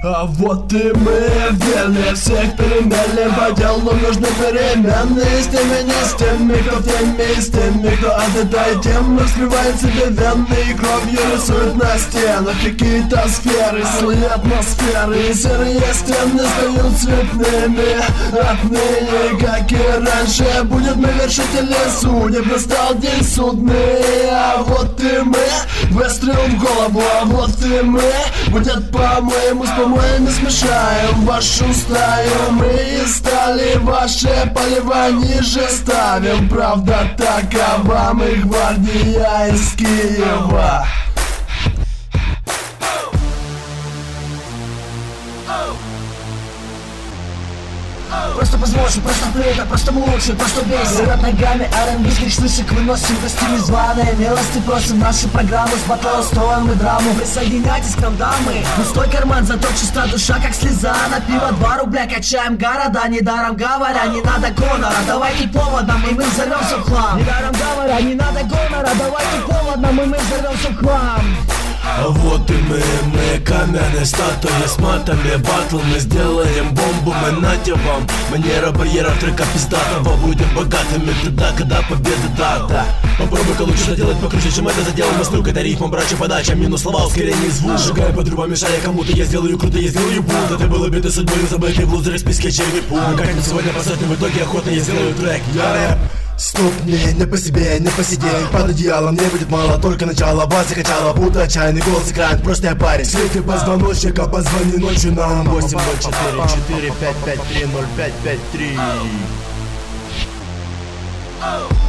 А вот и мы, верные всех переменным. По делу нужны переменные. С теми, не с теми, кто в теме, с теми, кто от этой темы вскрывает себе вены и кровью рисует на стенах какие-то сферы, злые атмосферы. И серые стены стают цветными. Отныне, как и раньше, будет мы вершители судеб. Настал день судный. А вот и мы, выстрел в голову. А вот и мы, будет по-моему, с помоями смешаем вашу стаю. Мы и стали ваше полева ниже ставим. Правда такова, мы гвардия из Киева. Просто позвольте, просто плейта, просто лучше, просто бейся. Рад ногами, R&B слышек выносим до стили званые милости. Просим наши программы с батла устроим мы драму. Присоединяйтесь к нам, дамы. Пустой карман, зато чиста душа, как слеза. На пиво 2 рубля качаем города. Недаром говоря, не надо гонора. Давайте поводом, и мы взорвемся в хлам. Недаром говоря, не надо гонора. Давайте поводом, и мы взорвемся в хлам. А вот и мы каменные статуи с матами. Батл мы сделаем бомбу, мы нате вам. Манера барьера трека пиздатого. Будем богатыми тогда, когда победа дата. Попробуй-ка лучше заделать покруче, чем это заделано. Стук, это рифма, брача, подача, минус слова, ускорение звук. Сжигаю подрыва, мешая кому-то, я сделаю круто, я сделаю бунт. Это было беды судьбой, забытый в лузере в списке черви пул. Как сегодня по сотням, в итоге охотно я сделаю трек. Я рэп. Ступни, не по себе, не по сидень. Под одеялом не будет мало, только начало. Вас закачало, будто отчаянный голос экран. Просто я парень, свети позвоночника. Позвони ночью нам 804 4 553 0553.